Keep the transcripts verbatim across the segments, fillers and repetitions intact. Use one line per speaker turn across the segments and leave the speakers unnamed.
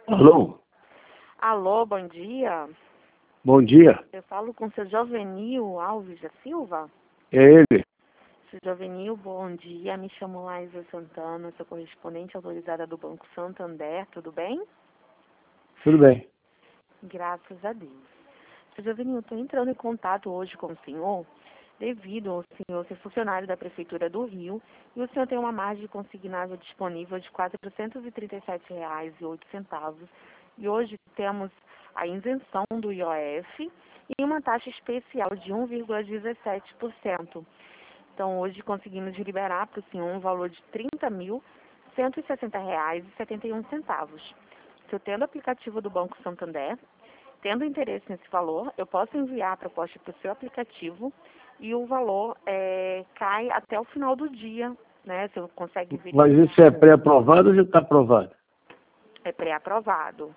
Alô?
Alô, bom dia.
Bom dia.
Eu falo com o seu Jovenil Alves da Silva.
É ele?
Seu Jovenil, bom dia. Me chamo Laísa Santana, sou correspondente autorizada do Banco Santander, tudo bem?
Tudo bem.
Graças a Deus. Seu Jovenil, estou entrando em contato hoje com o senhor devido ao senhor ser funcionário da Prefeitura do Rio e o senhor tem uma margem consignável disponível de quatrocentos e trinta e sete reais e oito centavos. E hoje temos a isenção do I O F e uma taxa especial de um vírgula dezessete por cento. Então, hoje conseguimos liberar para o senhor um valor de trinta mil cento e sessenta reais e setenta e um centavos. Se eu tendo o aplicativo do Banco Santander, tendo interesse nesse valor, eu posso enviar a proposta para o seu aplicativo e o valor é, cai até o final do dia, né? Você consegue verificar.
Mas isso é pré-aprovado ou já está aprovado?
É pré-aprovado.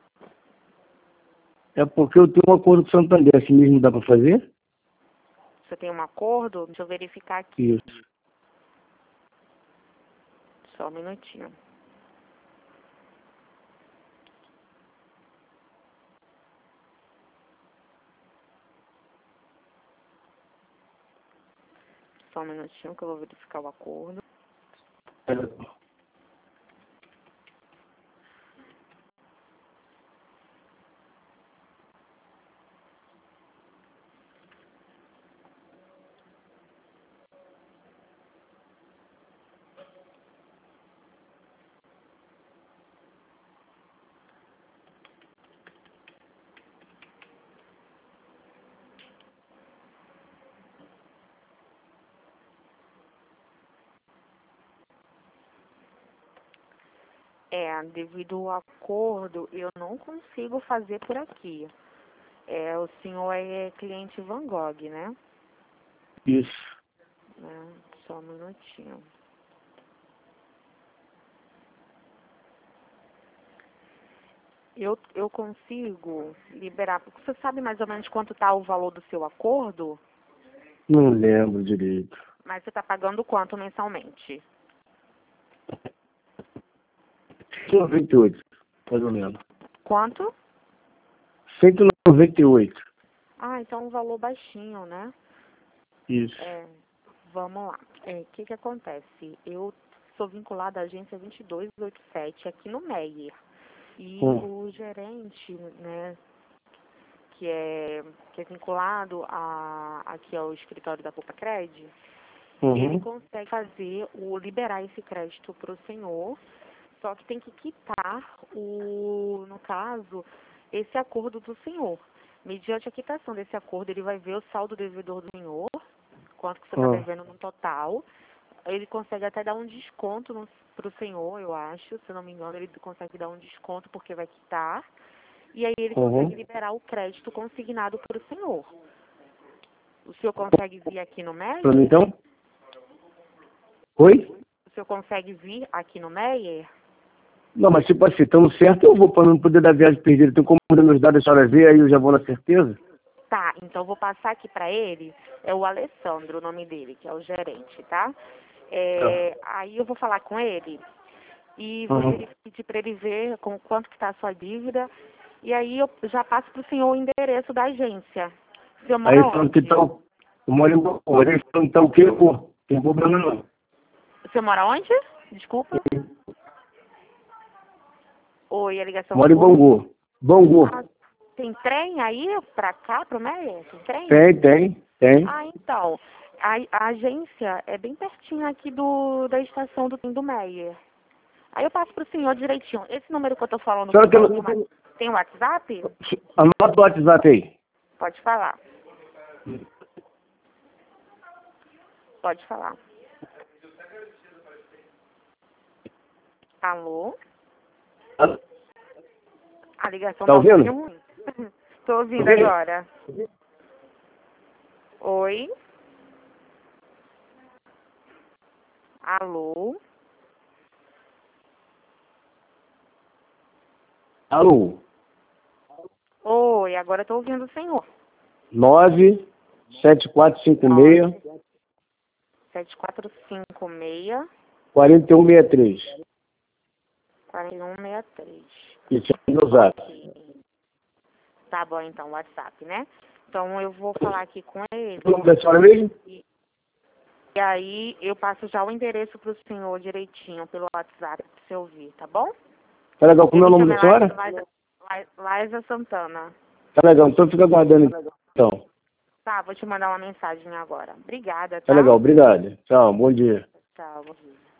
É porque eu tenho um acordo com o Santander, assim mesmo dá para fazer?
Você tem um acordo? Deixa eu verificar aqui.
Isso.
Só um minutinho. Só um minutinho que eu vou verificar o acordo. É, devido ao acordo, eu não consigo fazer por aqui. É, o senhor é cliente Van Gogh, né?
Isso.
É, só um minutinho. Eu, eu consigo liberar. Você sabe mais ou menos quanto está o valor do seu acordo?
Não lembro direito.
Mas você está pagando quanto mensalmente?
cento e noventa e oito, mais ou menos.
Quanto?
cento e noventa e oito.
Ah, então é um valor baixinho, né?
Isso.
É, vamos lá. O é, que que acontece? Eu sou vinculada à agência vinte e dois oitenta e sete aqui no Meyer. E
Hum.
o gerente, né, que é, que é vinculado a, aqui ao escritório da Popacred, ele
Uhum.
consegue fazer o liberar esse crédito para o senhor, só que tem que quitar o, no caso, esse acordo do senhor. Mediante a quitação desse acordo, ele vai ver o saldo devedor do senhor, quanto que você está
Ah.
devendo no total. Ele consegue até dar um desconto para o senhor, eu acho, se eu não me engano, ele consegue dar um desconto porque vai quitar. E aí ele
Uhum.
consegue liberar o crédito consignado para o senhor. O senhor consegue vir aqui no Meyer?
Pra mim, então? Oi?
O senhor consegue vir aqui no Meyer?
Não, mas tipo assim, estando certo, eu vou para não poder dar viagem perdida. Tem como dar meus dados a senhora ver, aí eu já vou na certeza?
Tá, então eu vou passar aqui para ele, é o Alessandro, o nome dele, que é o gerente, tá? É, aí eu vou falar com ele e vou
Uhum.
pedir para ele ver com quanto que está a sua dívida. E aí eu já passo para o senhor o endereço da agência. O senhor
Aí
mora
falando que
onde?
tá o... Eu moro em Boa. Aí falando que tá o quê, pô? Tem problema não.
O senhor mora onde? Desculpa. Oi, a ligação
Moro em
ficou ruim.
Bangu. Bangu.
Ah, tem trem aí pra cá, pro Meyer? Tem trem?
Tem, tem, tem.
Ah, então. A, a agência é bem pertinho aqui do, da estação do, do Meyer. Aí eu passo pro senhor direitinho. Esse número que eu tô falando com
Só
o
que
senhor,
eu...
tem wa- tem WhatsApp?
Anota o WhatsApp aí.
Pode falar. Pode falar. Alô? A ligação
Tá
tá um
ouvindo?
pouquinho ruim. Tô ouvindo
Tá ouvindo?
agora. Oi? Alô?
Alô?
Oi, agora eu tô ouvindo o senhor.
nove sete quatro cinco
Nove
seis
sete quatro cinco seis
quatro um seis três.
quatro um seis três.
Isso é no zap.
Ok. Tá bom, então, WhatsApp, né? Então, eu vou falar aqui com ele.
O nome da senhora mesmo?
E, e aí, eu passo já o endereço pro senhor direitinho, pelo WhatsApp, pra você ouvir, tá bom?
Tá legal. Como é o
Eu me
nome da
chamo
senhora?
Laisa, Laisa, Laisa Santana.
Tá legal. Então fica aguardando então.
Tá, vou te mandar uma mensagem agora. Obrigada, tá?
Tá legal. Obrigado. Tchau. Bom dia.
Tchau, bom dia.